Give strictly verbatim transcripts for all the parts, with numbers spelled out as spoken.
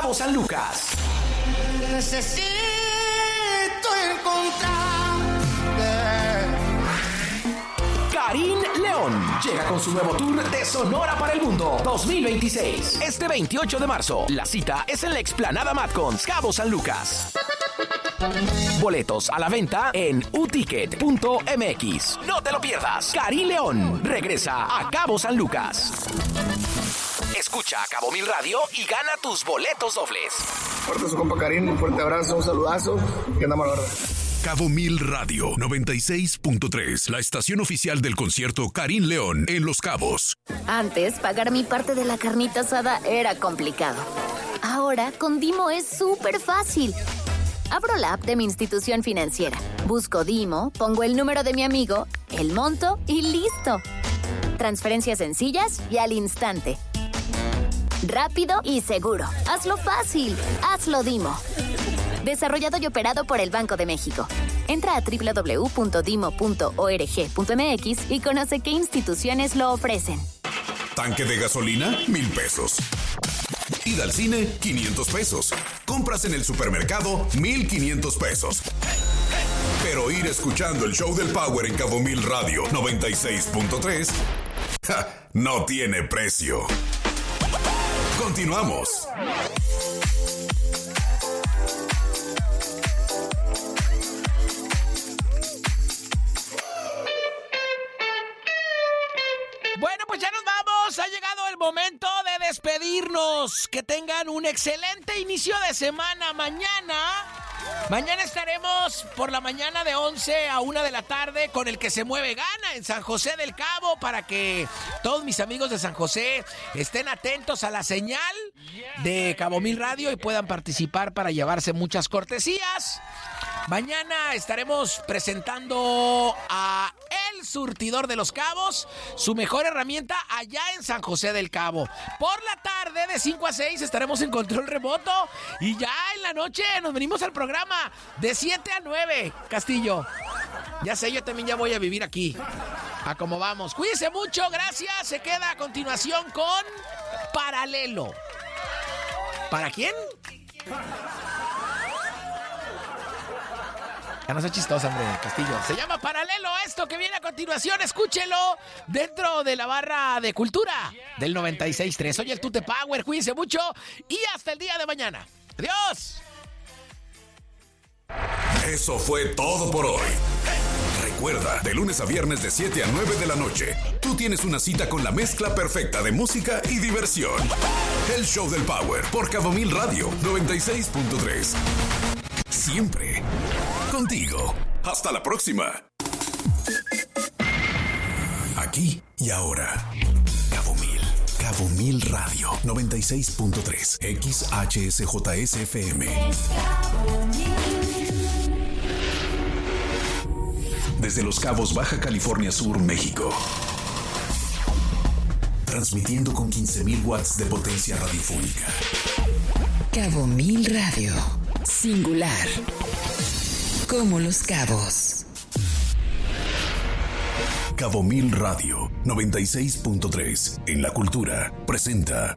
Cabo San Lucas. Necesito encontrarte. Karim León llega con su nuevo tour de Sonora para el Mundo dos mil veintiséis. Este veintiocho de marzo, la cita es en la explanada Matcons, Cabo San Lucas. Boletos a la venta en u ticket punto m x. No te lo pierdas. Karim León regresa a Cabo San Lucas. Escucha a Cabo Mil Radio y gana tus boletos dobles. Fuerte su compa Karim, un fuerte abrazo, un saludazo. Que andamos a la verdad. Cabo Mil Radio noventa y seis punto tres, la estación oficial del concierto Karim León en Los Cabos. Antes, pagar mi parte de la carnita asada era complicado. Ahora, con Dimo es súper fácil. Abro la app de mi institución financiera, busco Dimo, pongo el número de mi amigo, el monto y listo. Transferencias sencillas y al instante. Rápido y seguro. Hazlo fácil. Hazlo Dimo. Desarrollado y operado por el Banco de México. Entra a doble u doble u doble u punto dimo punto org punto m x y conoce qué instituciones lo ofrecen. Tanque de gasolina, mil pesos. Ida al cine, quinientos pesos. Compras en el supermercado, mil quinientos pesos. Pero ir escuchando el show del Power en Cabo Mil Radio noventa y seis punto tres, ja, no tiene precio. Continuamos. Bueno, pues ya nos vamos. Ha llegado el momento de despedirnos. Que tengan un excelente inicio de semana. Mañana, mañana estaremos por la mañana de once a una de la tarde con el que se mueve gana en San José del Cabo, para que todos mis amigos de San José estén atentos a la señal de Cabo Mil Radio y puedan participar para llevarse muchas cortesías. Mañana estaremos presentando a El Surtidor de los Cabos, su mejor herramienta allá en San José del Cabo. Por la tarde, de cinco a seis, estaremos en control remoto. Y ya en la noche nos venimos al programa de siete a nueve, Castillo. Ya sé, yo también ya voy a vivir aquí. A cómo vamos. Cuídense mucho, gracias. Se queda a continuación con Paralelo. ¿Para quién? Ya no sea chistosa, hombre, Castillo. Se llama Paralelo esto que viene a continuación. Escúchelo dentro de la barra de cultura del noventa y seis punto tres. Soy el Tute Power. Cuídense mucho y hasta el día de mañana. ¡Adiós! Eso fue todo por hoy. Recuerda, de lunes a viernes de siete a nueve de la noche, tú tienes una cita con la mezcla perfecta de música y diversión. El Show del Power por Cabo Mil Radio noventa y seis punto tres. Siempre contigo. Hasta la próxima. Aquí y ahora. Cabo Mil. Cabo Mil Radio noventa y seis punto tres. X H S J S F M. Desde Los Cabos, Baja California Sur, México. Transmitiendo con quince mil watts de potencia radiofónica. Cabo Mil Radio. Singular. Como Los Cabos. Cabo Mil Radio noventa y seis punto tres. En la cultura presenta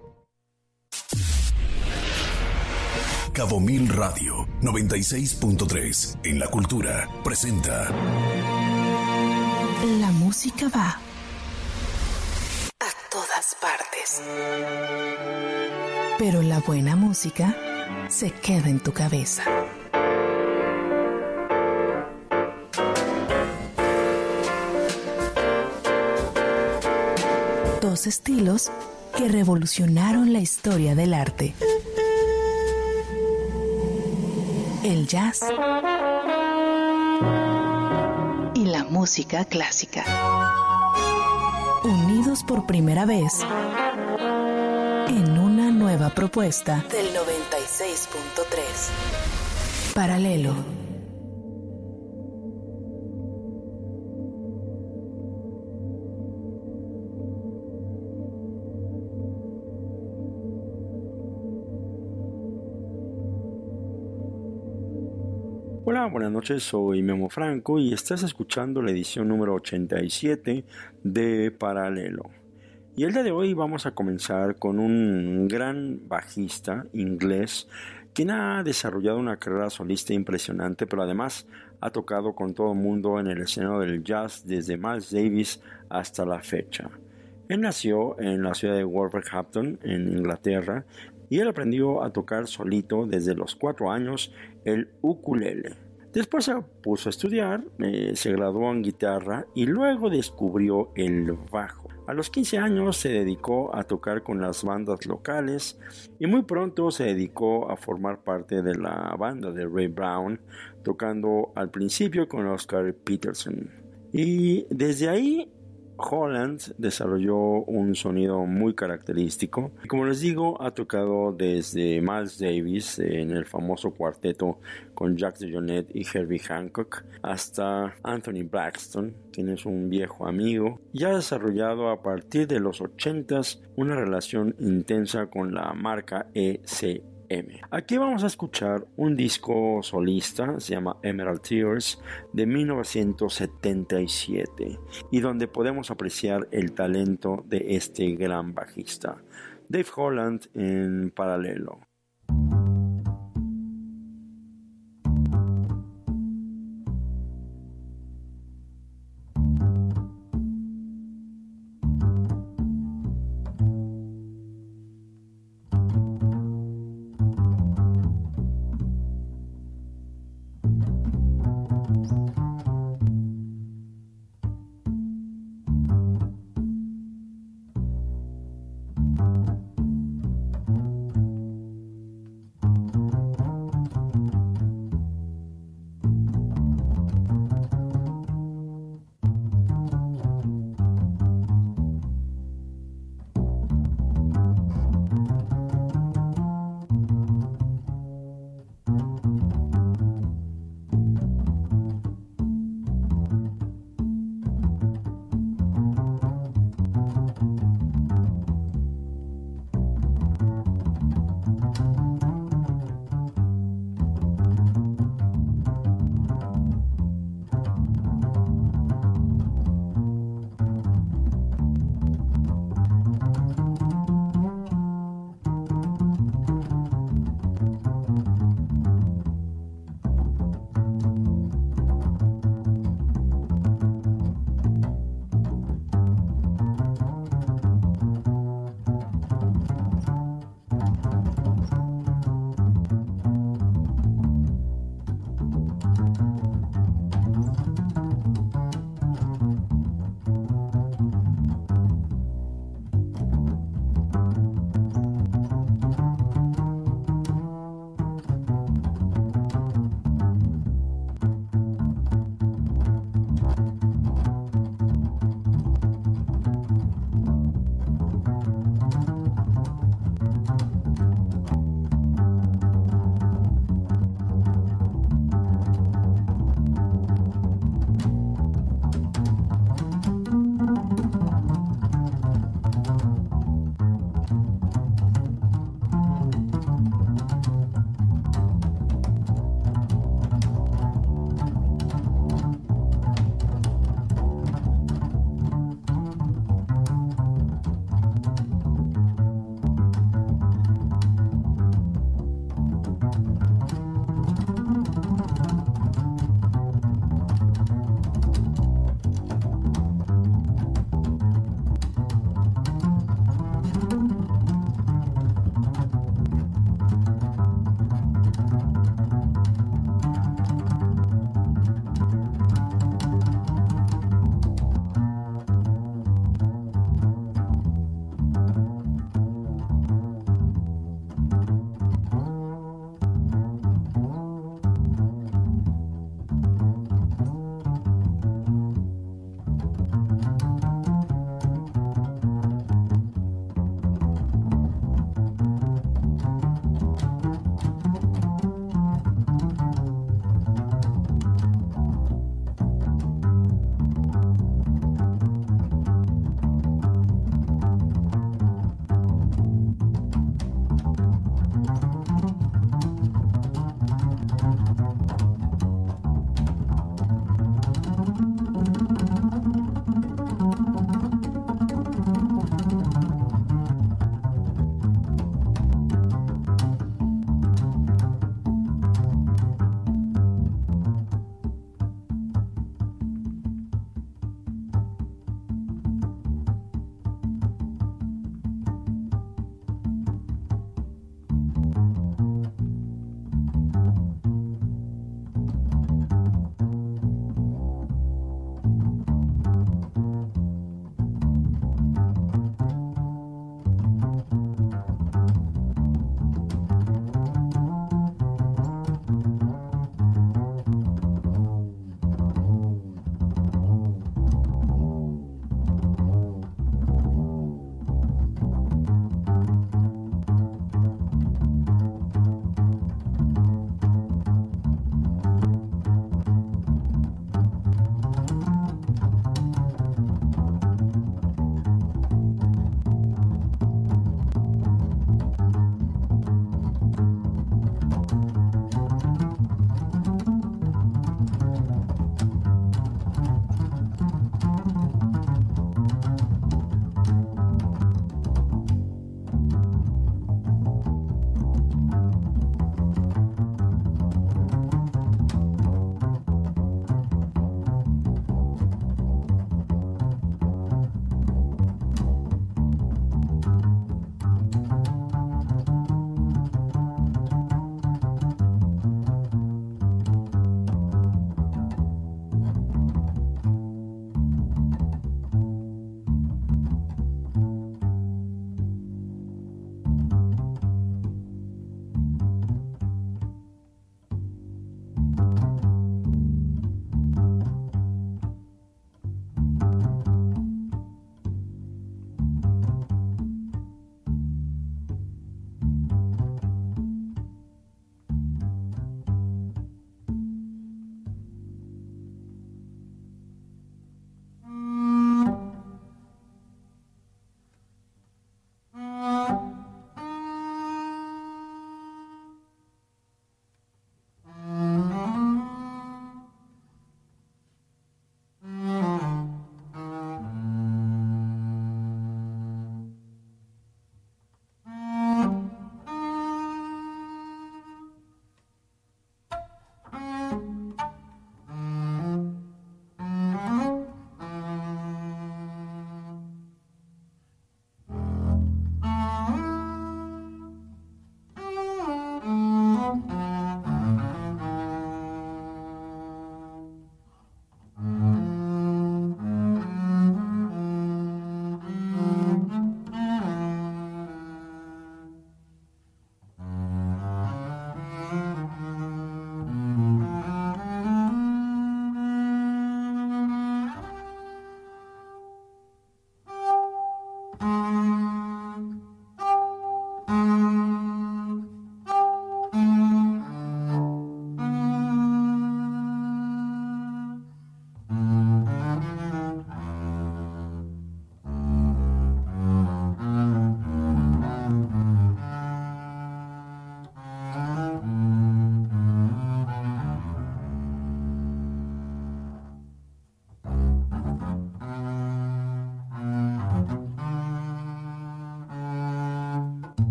Cabo Mil Radio noventa y seis punto tres. En la cultura presenta La música va a todas partes. Pero la buena música se queda en tu cabeza. Dos estilos que revolucionaron la historia del arte. El jazz y la música clásica. Unidos por primera vez en una nueva propuesta del noventa y seis punto tres. Paralelo. Hola, buenas noches, soy Memo Franco y estás escuchando la edición número ochenta y siete de Paralelo. Y el día de hoy vamos a comenzar con un gran bajista inglés quien ha desarrollado una carrera solista impresionante, pero además ha tocado con todo el mundo en el escenario del jazz desde Miles Davis hasta la fecha. Él nació en la ciudad de Wolverhampton, en Inglaterra, y él aprendió a tocar solito desde los cuatro años el ukulele. Después se puso a estudiar, eh, se graduó en guitarra y luego descubrió el bajo. A los quince años se dedicó a tocar con las bandas locales y muy pronto se dedicó a formar parte de la banda de Ray Brown, tocando al principio con Oscar Peterson. Y desde ahí Holland desarrolló un sonido muy característico. Y como les digo, ha tocado desde Miles Davis en el famoso cuarteto con Jacques DeJohnette y Herbie Hancock hasta Anthony Braxton, quien es un viejo amigo, y ha desarrollado a partir de los ochentas una relación intensa con la marca E C M. Aquí vamos a escuchar un disco solista, se llama Emerald Tears, de mil novecientos setenta y siete, y donde podemos apreciar el talento de este gran bajista, Dave Holland, en paralelo.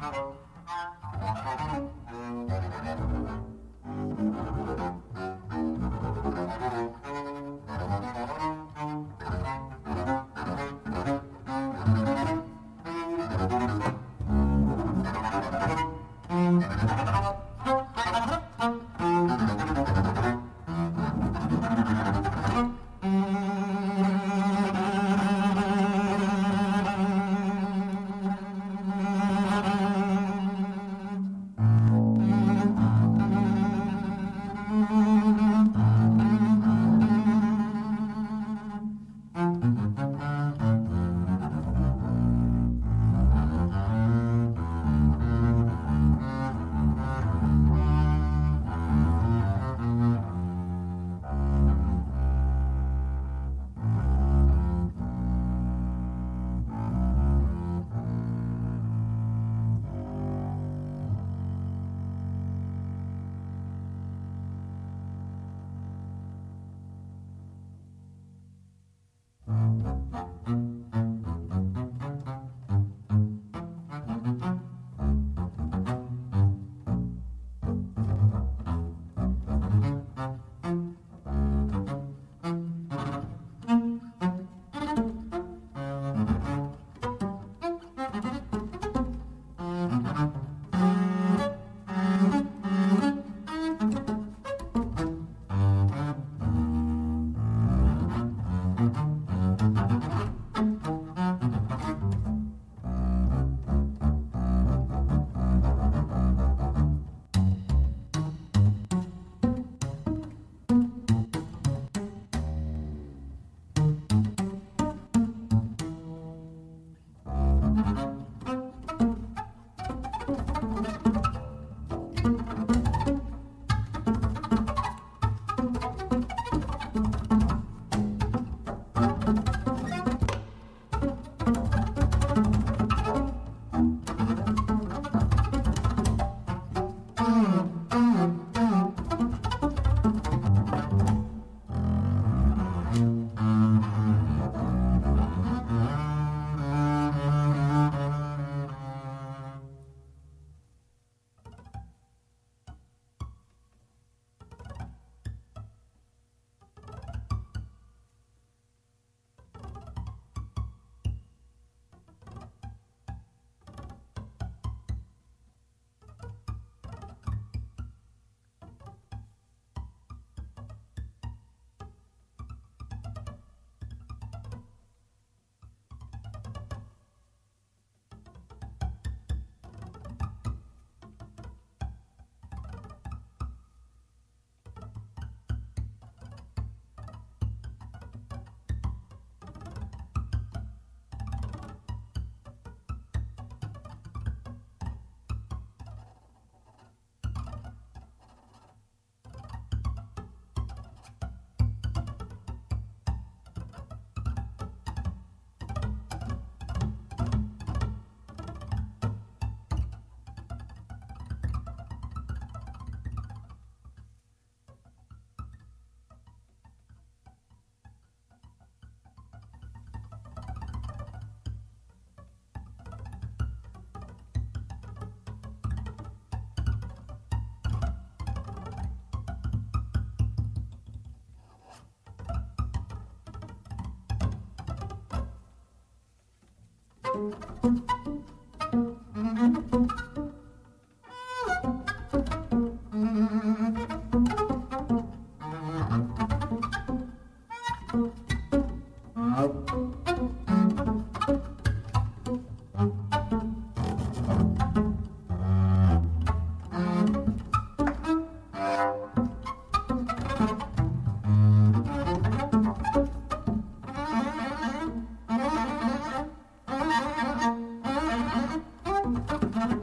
Thank you.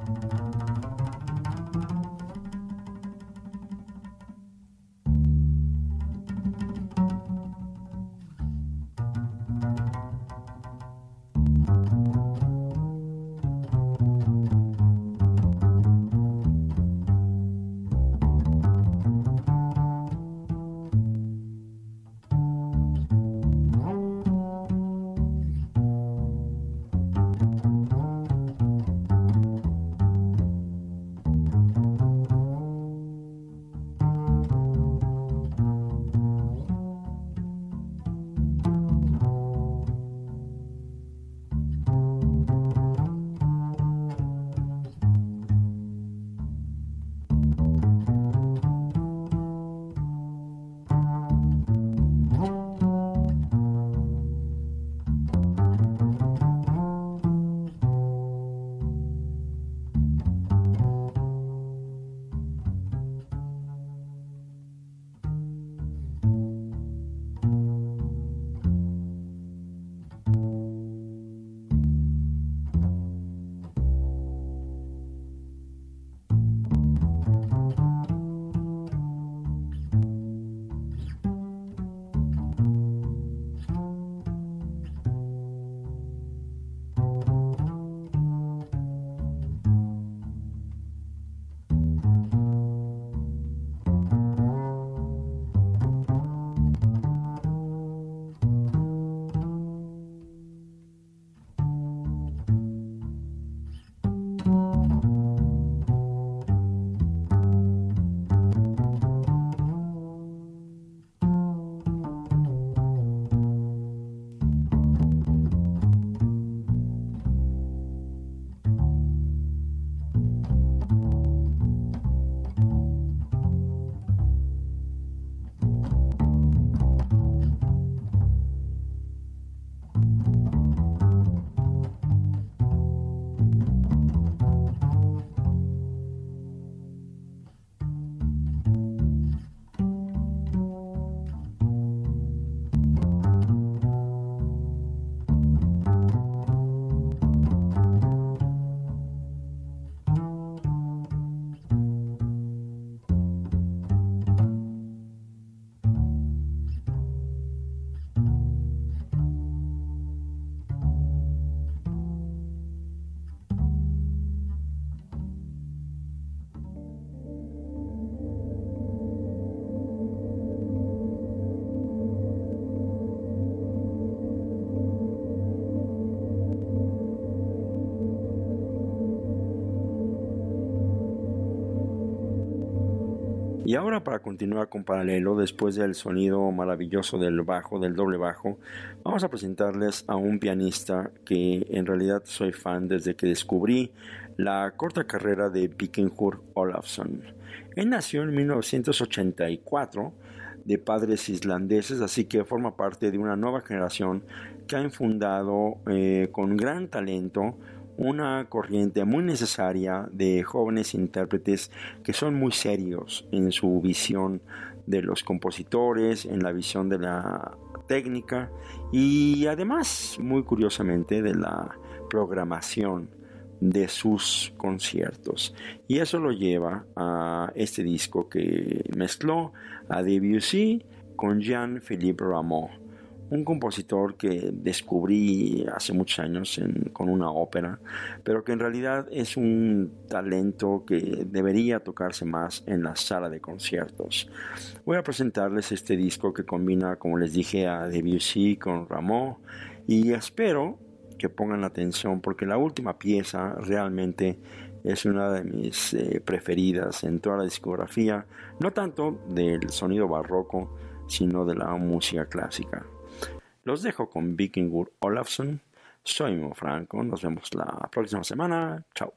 Y ahora, para continuar con Paralelo, después del sonido maravilloso del bajo, del doble bajo, vamos a presentarles a un pianista que en realidad soy fan desde que descubrí la corta carrera de Víkingur Ólafsson. Él nació en mil novecientos ochenta y cuatro de padres islandeses, así que forma parte de una nueva generación que ha infundado eh, con gran talento una corriente muy necesaria de jóvenes intérpretes que son muy serios en su visión de los compositores, en la visión de la técnica y además, muy curiosamente, de la programación de sus conciertos. Y eso lo lleva a este disco que mezcló a Debussy con Jean-Philippe Rameau, un compositor que descubrí hace muchos años en, con una ópera, pero que en realidad es un talento que debería tocarse más en la sala de conciertos. Voy a presentarles este disco que combina, como les dije, a Debussy con Rameau, y espero que pongan atención porque la última pieza realmente es una de mis eh, preferidas en toda la discografía, no tanto del sonido barroco, sino de la música clásica. Los dejo con Víkingur Ólafsson. Soy Mo Franco. Nos vemos la próxima semana. Chao.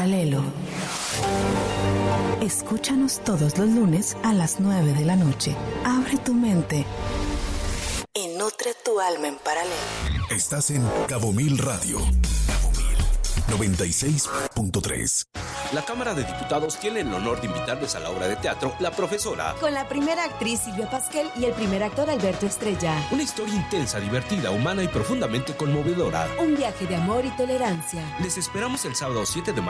paralelo. Escúchanos todos los lunes a las nueve de la noche. Abre tu mente y nutre tu alma en paralelo. Estás en Cabo Mil Radio. noventa y seis punto tres. La Cámara de Diputados tiene el honor de invitarles a la obra de teatro La Profesora, con la primera actriz Silvia Pasquel y el primer actor Alberto Estrella. Una historia intensa, divertida, humana y profundamente conmovedora. Un viaje de amor y tolerancia. Les esperamos el sábado siete de marzo